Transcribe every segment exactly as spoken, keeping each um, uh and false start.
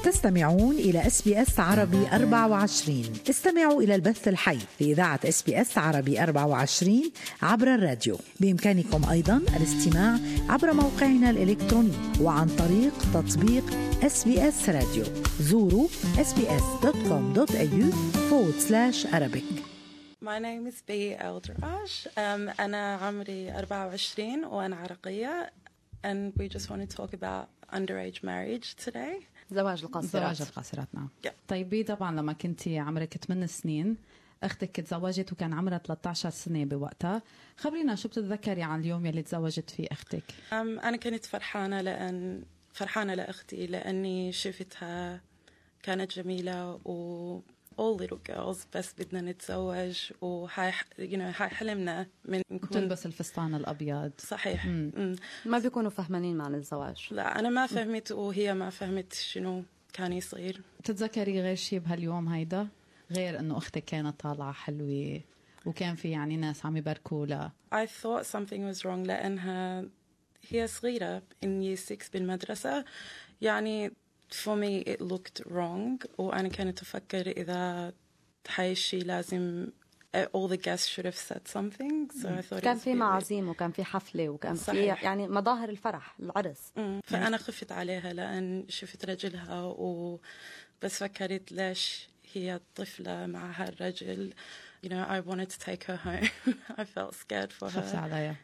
تستمعون إلى إس بي إس عربي أربعة وعشرين. استمعوا إلى البث الحي لإذاعة إس بي إس عربي أربعة وعشرين عبر الراديو. بإمكانكم أيضا الاستماع عبر موقعنا الإلكتروني وعن طريق تطبيق إس بي إس راديو. زوروا إس بي إس دوت كوم دوت إيه يو forward slash Arabic. My name is B. Eldraj. Um, أنا عمري أربعة وعشرين وأنا عرقية. And we just want to talk about underage marriage today. زواج القاصرات. زواج القاصرات نعم. Yeah. طيب بي طبعا لما كنتي عمرك ثماني سنين أختك تزوجت وكان عمرها ثلاثة عشر سنة بوقتها. خبرينا شو بتتذكري عن اليوم يلي تزوجت فيه أختك؟ um, أنا كنت فرحانة لأن فرحانة لأختي لأني شفتها كانت جميلة و all little girls بس بدنا نتزوج وهاي you know هاي حلمنا من نكون تلبس الفستان الأبيض. صحيح. مم. ما بيكونوا فهمانين معنى الزواج. لا أنا ما فهمت وهي ما فهمت شنو كان يصير. تتذكري غير شيء بهاليوم هيدا غير إنه أختك كانت طالعة حلوة وكان في يعني ناس عم يباركوا لها؟ I thought something was wrong لأنها هي صغيرة in year six بالمدرسة. يعني for me it looked wrong وأنا كانت أفكر إذا هاي الشيء لازم all the guests should have said something. So I thought كان في معازيم وكان في حفلة وكان في يعني مظاهر الفرح العرس. مم. فأنا خفت عليها لأن شفت رجلها وبس فكرت ليش هي طفلة مع هالرجل. You know, I wanted to take her home. I felt scared for her. خفت عليها.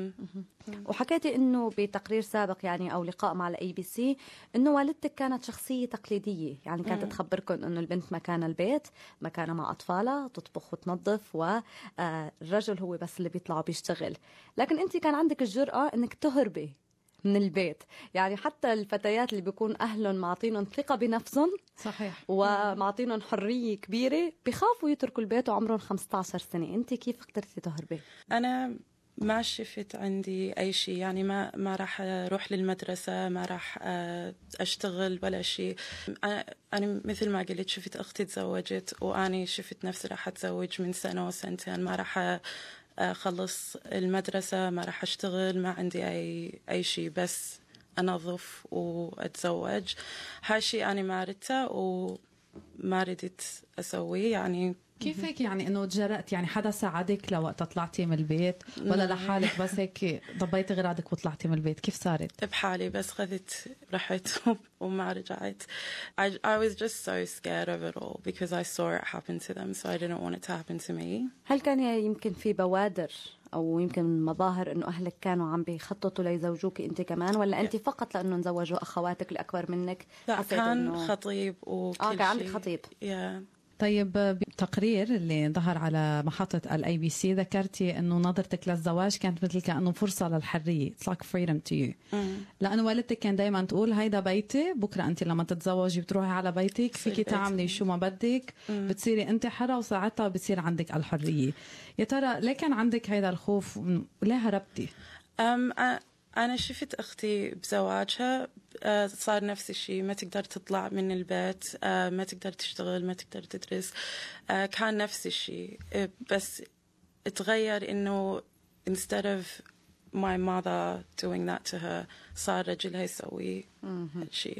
وحكيتي إنه بتقرير سابق يعني أو لقاء مع الأي بي سي إنه والدتك كانت شخصية تقليدية، يعني كانت مم. تخبركم إنه البنت مكان البيت مكانها مع أطفالها تطبخ وتنظف والرجل هو بس اللي بيطلع بيشتغل. لكن أنت كان عندك الجرأة إنك تهربي من البيت، يعني حتى الفتيات اللي بيكون أهلهم معطينهم ثقة بنفسهم صحيح ومعطينهم حرية كبيرة بيخافوا يتركوا البيت وعمرهم خمسة عشر سنة. أنت كيف قدرتي تهربي؟ أنا ما شفت عندي أي شيء، يعني ما ما راح أروح للمدرسة، ما راح أشتغل ولا شيء. أنا أنا مثل ما قلت شفت أختي تزوجت وأنا شفت نفسي راح أتزوج من سنة وسنتين، ما راح أخلص المدرسة، ما راح أشتغل، ما عندي أي أي شيء، بس أنظف وأتزوج. هالشيء أنا ما ردته وما ردت أسويه. يعني كيف هيك يعني إنه تجرأت؟ يعني حدا ساعدك لوقت طلعتي من البيت ولا لحالك بس هيك ضبيتي غراضك وطلعتي من البيت؟ كيف صارت؟ بحالي بس خذت رحت وما رجعت. I, I was just so scared of it all because I saw it happen to them, so I didn't want it to happen to me. هل كان يمكن في بوادر أو يمكن مظاهر إنه أهلك كانوا عم بيخططوا ليزوجوك أنت كمان، ولا أنت فقط لأنه نزوجوا أخواتك الأكبر منك؟ لا كان إنه... خطيب وكل آه كان عندك خطيب. yeah. طيب بتقرير اللي ظهر على محطة الاي بي سي ذكرتي انه نظرتك للزواج كانت مثل كأنه فرصة للحرية. It's like freedom to you. مم. لأنه والدتك كان دايما تقول هيدا بيتي، بكرة أنت لما تتزوجي بتروحي على بيتك فيكي تعملي شو ما بدك، مم. بتصيري أنت حرة وساعتها بتصير عندك الحرية. يا ترى ليه كان عندك هيدا الخوف؟ ليه هربتي؟ أم أنا شفت أختي بزواجها صار نفس الشيء، ما تقدر تطلع من البيت، ما تقدر تشتغل، ما تقدر تدرس. كان نفس الشيء بس تغير إنه instead of my mother doing that to her صار رجلها يسوي الشيء.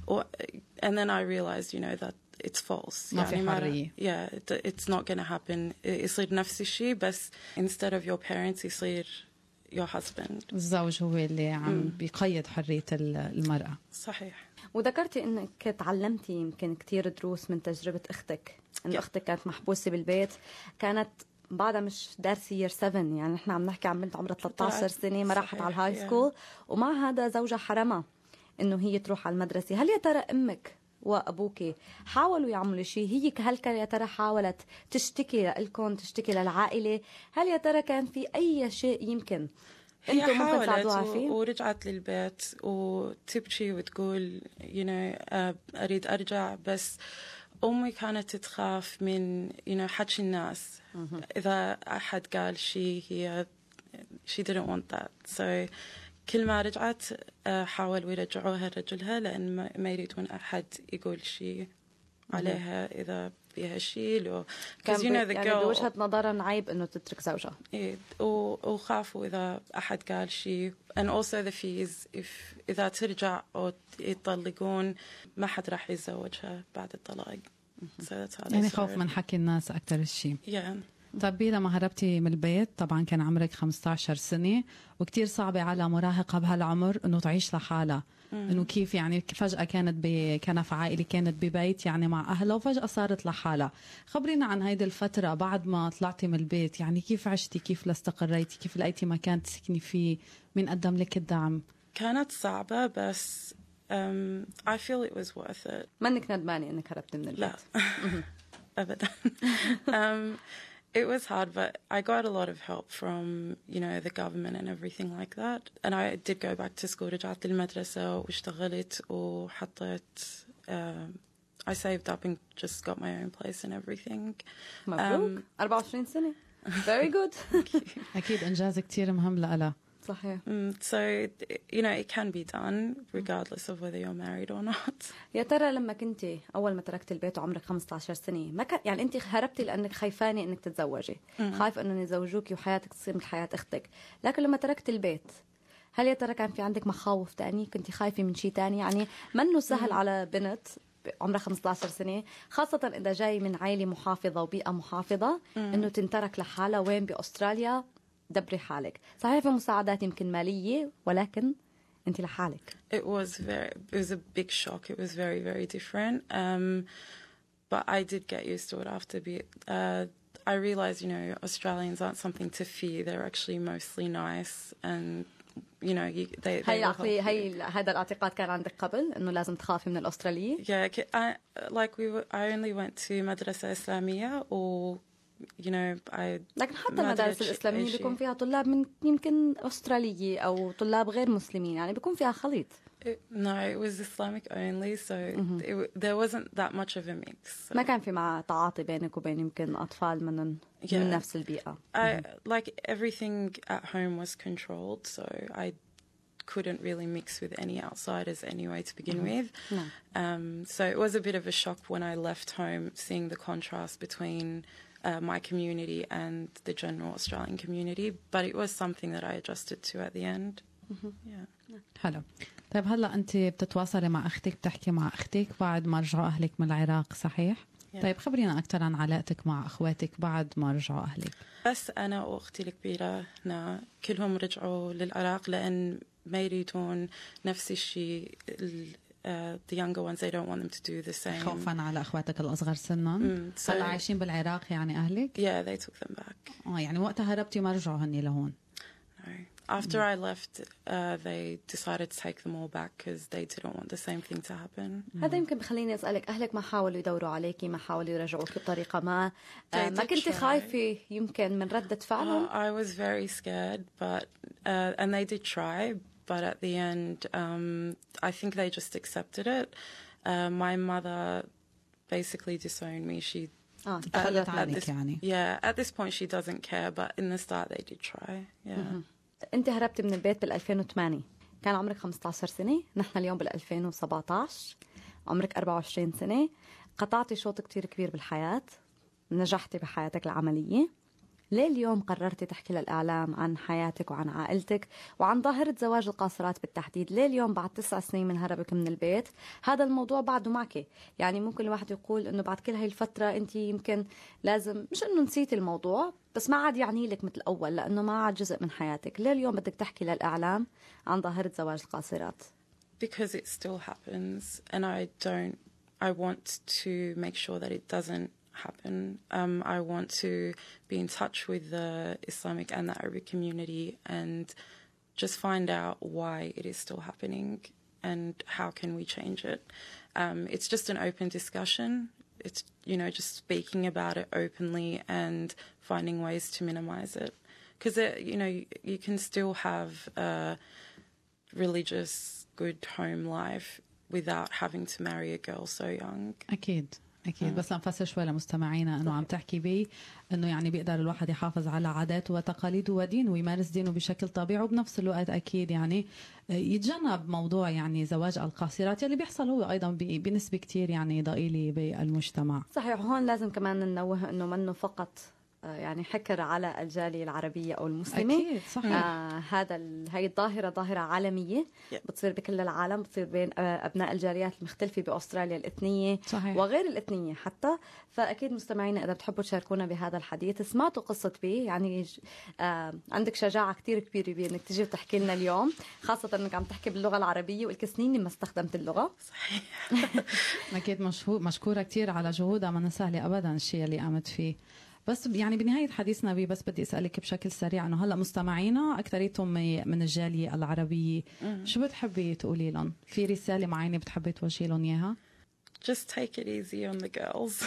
And then I realized you know that it's false. ما في حرية. Yeah, it's not gonna happen. يصير نفس الشيء بس instead of your parents يصير your husband. الزوج هو اللي عم بيقيد حرية المرأة. صحيح. وذكرتي انك تعلمتي يمكن كتير دروس من تجربة اختك، ان اختك كانت محبوسة بالبيت، كانت بعدها مش دارسة يير سبعة، يعني نحن عم نحكي عن بنت عمرها ثلاثة عشر سنة ما راحت على الهاي سكول، ومع هذا زوجها حرمها انه هي تروح على المدرسة. هل يا ترى امك وأبوك حاولوا يعملوا شيء؟ هي هل كان يا ترى حاولت تشتكي لكم، تشتكي للعائلة؟ هل يا ترى كان في أي شيء يمكن هي حاولت و... ورجعت للبيت وتبكي وتقول you know, أريد أرجع، بس أمي كانت تخاف من you know, حكي الناس. إذا أحد قال شيء هي she didn't want that. so كل ما رجعت حاولوا يرجعوها رجلها لأن ما يريدون أحد يقول شيء. عليها إذا فيها شيء لو كان because you know the يعني girl بوجهة نظرها عيب إنه تترك زوجها. إيه وخافوا إذا أحد قال شيء and also the fears if إذا ترجع أو يطلقون ما حد راح يتزوجها بعد الطلاق. so that's how يعني خوف من حكي الناس أكتر الشيء. yeah. طب لما هربتي من البيت طبعا كان عمرك خمسة عشر سنة وكتير صعبة على مراهقة بهالعمر إنه تعيش لحالها. إنه كيف يعني فجأة كانت بكنف عائلي كانت ببيت يعني مع أهلها وفجأة صارت لحالها. خبرينا عن هيدي الفترة بعد ما طلعتي من البيت يعني كيف عشتي كيف لاستقريتي كيف لقيتي مكان تسكني فيه مين قدم لك الدعم؟ كانت صعبة بس um, I feel it was worth it. منك ندمانة إنك هربتي من البيت؟ لا أبدا. um, It was hard, but I got a lot of help from, you know, the government and everything like that. And I did go back to school. رجعت للمدرسة واشتغلت وحطيت. Um, I saved up and just got my own place and everything. مبروك. um, أربعة وعشرين سنة. Very good. أكيد إنجاز كتير مهم لألا. صحيح. Um, so, you know, it can be done regardless of whether you're married or not. يا ترى لما كنتي أول ما تركت البيت وعمرك خمسة عشر سنة ما كان يعني أنت هربتي لأنك خايفانة إنك تتزوجي خايف إنه يزوجوك وحياتك تصير مثل حياة أختك لكن لما تركت البيت هل يا ترى كان في عندك مخاوف تاني كنتي خايفة من شيء تاني يعني منه سهل على بنت عمرها خمسة عشر سنة خاصة إذا جاي من عائلة محافظة وبيئة محافظة إنه تنترك لحالها وين بأستراليا دبري حالك صحيح في مساعدات يمكن مالية ولكن أنت لحالك. It was very it was a big shock. It was very very different. Um, but I did get used to it after a bit. Uh, I realized, you know, Australians aren't something to fear. They're actually mostly nice and you know, you, they, they هاي العقلية هاي هذا الاعتقاد كان عندك قبل إنه لازم تخافي من الأستراليين؟ Yeah, I, like we were, I only went to مدرسة إسلامية or you know I لكن حتى المدارس الإسلامية بيكون فيها طلاب من يمكن أسترالية أو طلاب غير مسلمين يعني بيكون فيها خليط. It, no, it was Islamic only, so mm-hmm. it, there wasn't that much of a mix. So. ما كان في مع تعاطي بينك وبين يمكن أطفال من yeah. من نفس البيئة. I, mm-hmm. like everything at home was controlled, so I couldn't really mix with any outsiders anyway to begin mm-hmm. with. No. Um, so it was a bit of a shock when I left home, seeing the contrast between uh, my community and the general Australian community. But it was something that I adjusted to at the end. Mm-hmm. Yeah. حلو. طيب هلا انت بتتواصلي مع اختك بتحكي مع اختك بعد ما رجعوا اهلك من العراق صحيح؟ yeah. طيب خبرينا اكثر عن علاقتك مع اخواتك بعد ما رجعوا اهلك. بس انا واختي الكبيره نا كلهم رجعوا للعراق لان ما يريدون نفس الشيء. Uh, the younger ones, they don't want them to do the same. خوفا على اخواتك الاصغر سنا. mm, so هلا عايشين بالعراق يعني اهلك؟ Yeah, they took them back. اه يعني وقتها هربتي ما رجعوا هني لهون. No. After mm. I left, uh, they decided to take them all back because they didn't want the same thing to happen. mm. هذا يمكن بخليني أسألك أهلك ما حاولوا يدوروا عليكي ما حاولوا يرجعوك بطريقة ما uh, ما كنت خايفة يمكن من ردة فعلهم؟ uh, I was very scared, but uh, and they did try, but at the end, um, I think they just accepted it. Uh, my mother basically disowned me. She آه تخلت عنك يعني. Yeah, at this point she doesn't care, but in the start they did try. Yeah. mm-hmm. أنت هربت من البيت بال ألفين وثمانية كان عمرك خمسة عشر سنة نحن اليوم بال ألفين وسبعة عشر عمرك أربعة وعشرين سنة قطعتي شوط كتير كبير بالحياة نجحتي بحياتك العملية ليه اليوم قررتي تحكي للإعلام عن حياتك وعن عائلتك وعن ظاهرة زواج القاصرات بالتحديد ليه اليوم بعد تسع سنين من هربك من البيت هذا الموضوع بعده معك يعني ممكن الواحد يقول أنه بعد كل هاي الفترة أنت يمكن لازم مش أنه نسيتي الموضوع بس ما عاد يعني لك مثل الأول لأنه ما عاد جزء من حياتك ليه اليوم بدك تحكي للإعلام عن ظاهرة زواج القاصرات Because it still happens and I don't I want to make sure that it doesn't happen. Um, I want to be in touch with the Islamic and the Arabic community and just find out why it is still happening and how can we change it. Um, it's just an open discussion. It's, you know, just speaking about it openly and finding ways to minimize it. Because, you know, you, you can still have a religious, good home life without having to marry a girl so young. أكيد أكيد. بس لنفسر شوي لمستمعينا أنه عم تحكي بي أنه يعني بيقدر الواحد يحافظ على عاداته وتقاليده ودينه ويمارس دينه بشكل طبيعي، وبنفس الوقت أكيد يعني يتجنب موضوع يعني زواج القاصرات اللي بيحصل هو أيضا بنسبة كتير يعني ضئيلة بالمجتمع. صحيح. هون لازم كمان ننوه أنه منه فقط يعني حكر على الجالية العربية أو المسلمة. أكيد صحيح. آه هذا ال... هاي الظاهرة ظاهرة عالمية yeah. بتصير بكل العالم، بتصير بين أبناء الجاليات المختلفة بأستراليا الإثنية صحيح. وغير الإثنية حتى. فأكيد مستمعينا إذا بتحبوا تشاركونا بهذا الحديث، سمعتوا قصة بي يعني آه عندك شجاعة كتير كبيرة بي إنك تجي وتحكي لنا اليوم، خاصة إنك عم تحكي باللغة العربية والك سنين لما استخدمت اللغة. صحيح. أكيد مشكورة كتير على جهودها، ما سهلة أبدا الشيء اللي قامت فيه. بس يعني بنهاية حديثنا بي بس بدي أسألك بشكل سريع أنه هلأ مستمعينا أكثريتهم من الجالية العربية، شو بتحبي تقولي لهم؟ في رسالة معينة بتحبي توجهي لهم إياها؟ Just take it easy on the girls.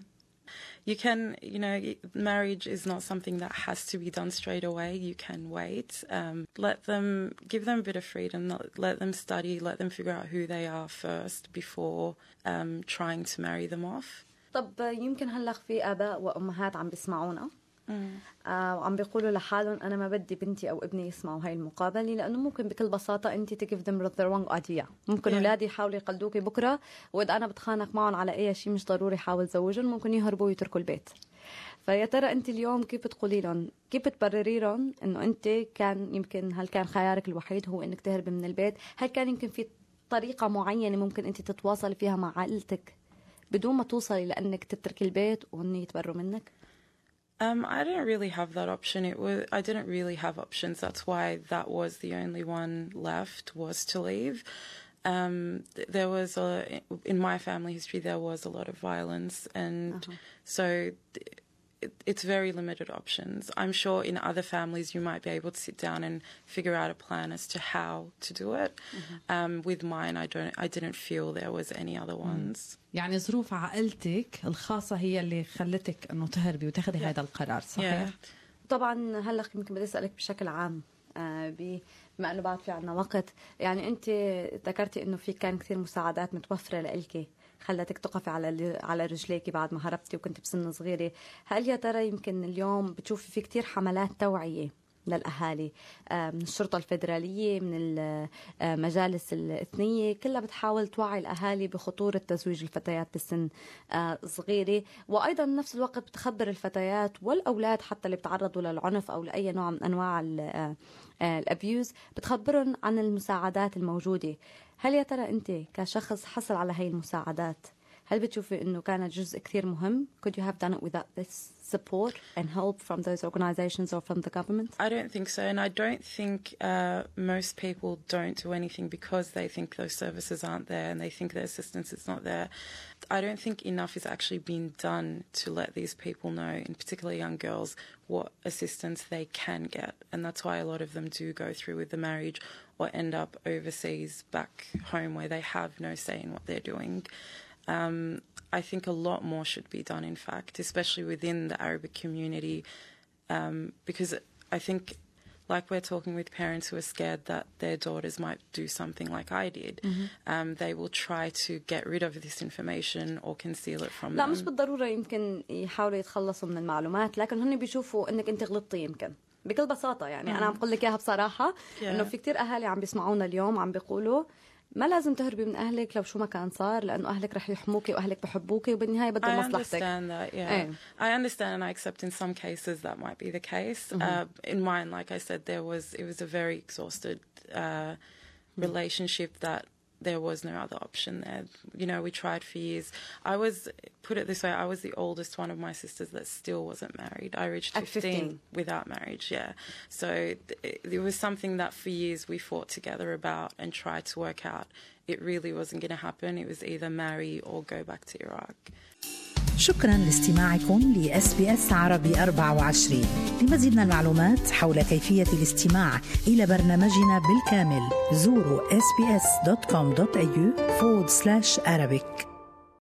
You can, you know, marriage is not something that has to be done straight away. You can wait. Um, let them, give them a bit of freedom. Let them study. Let them figure out who they are first before um, trying to marry them off. طب يمكن هلأ في آباء وأمهات عم بيسمعونا mm. آه وعم بيقولوا لحالهم أنا ما بدي بنتي أو ابني يسمعوا هاي المقابلة، لأنه ممكن بكل بساطة أنت تجيب them the wrong idea. ممكن yeah. أولادي يحاولوا يقلدوكي بكرة، وإذا أنا بتخانق معهم على أي شيء مش ضروري حاول زوجهم، ممكن يهربوا ويتركوا البيت. فيا ترى أنت اليوم كيف بتقولي لهم، كيف بتبرري لهم إنه أنت كان يمكن هل كان خيارك الوحيد هو إنك تهربي من البيت؟ هل كان يمكن في طريقة معينة ممكن أنت تتواصلي فيها مع عائلتك بدون ما توصلي لأنك تتركي البيت وإنه يتبروا منك؟ Um, I didn't really have that option. It was I didn't really have options. That's why that was the only one left, was to leave. Um, there was a in my family history there was a lot of violence, and uh-huh. so it, it's very limited options. I'm sure in other families you might be able to sit down and figure out a plan as to how to do it. Uh-huh. Um, with mine, I don't. I didn't feel there was any other ones. Mm. يعني ظروف عائلتك الخاصة هي اللي خلتك إنه تهربي وتاخذي yeah. هذا القرار، صحيح؟ yeah. طبعا هلا يمكن بدي أسألك بشكل عام آه بما إنه بعد في عنا وقت، يعني أنت ذكرتي إنه في كان كثير مساعدات متوفرة لإلك خلتك تقفي على على رجليك بعد ما هربتي وكنت بسن صغيرة. هل يا ترى يمكن اليوم بتشوفي في كثير حملات توعية للأهالي من الشرطة الفيدرالية، من المجالس الإثنية، كلها بتحاول توعي الأهالي بخطورة تزويج الفتيات بسن صغيرة، وأيضا نفس الوقت بتخبر الفتيات والأولاد حتى اللي بتعرضوا للعنف أو لأي نوع من أنواع الأبيوز، بتخبرهم عن المساعدات الموجودة. هل يا ترى أنت كشخص حصل على هاي المساعدات، هل بتشوفي إنه كانت جزء كثير مهم؟ Could you have done it without this support and help from those organizations or from the government? I don't think so, and I don't think uh, most people don't do anything because they think those services aren't there and they think their assistance is not there. I don't think enough is actually being done to let these people know, in particular young girls, what assistance they can get, and that's why a lot of them do go through with the marriage or end up overseas back home where they have no say in what they're doing. Um, I think a lot more should be done, in fact, especially within the Arabic community, um, because I think, like we're talking with parents who are scared that their daughters might do something like I did, mm-hmm. um, they will try to get rid of this information or conceal it from لا them. مش بالضرورة يمكن يحاولوا يتخلصوا من المعلومات، لكن هن بيشوفوا إنك أنت غلطتي يمكن بكل بساطة. يعني mm-hmm. أنا عم بقول لك إياها بصراحة yeah. إنه في كتير أهالي عم بيسمعونا اليوم عم بيقولوا ما لازم تهربي من أهلك لو شو ما كان صار، لأنه أهلك رح يحموكي وأهلك بحبوكي وبالنهاية بدهم مصلحتك. I understand that, yeah. أيه. I understand and I accept in some cases that might be the case. Mm-hmm. Uh, in mine, like I said, there was it was a very exhausted uh, mm-hmm. relationship that there was no other option there. You know, we tried for years. I was, put it this way, I was the oldest one of my sisters that still wasn't married. I reached fifteen, fifteen without marriage, yeah. So th- it was something that for years we fought together about and tried to work out. It really wasn't going to happen. It was either marry or go back to Iraq. شكرا لاستماعكم ل إس بي إس عربي أربعة وعشرين. لمزيد من المعلومات حول كيفية الاستماع إلى برنامجنا بالكامل زوروا إس بي إس دوت كوم دوت إيه يو forward slash Arabic.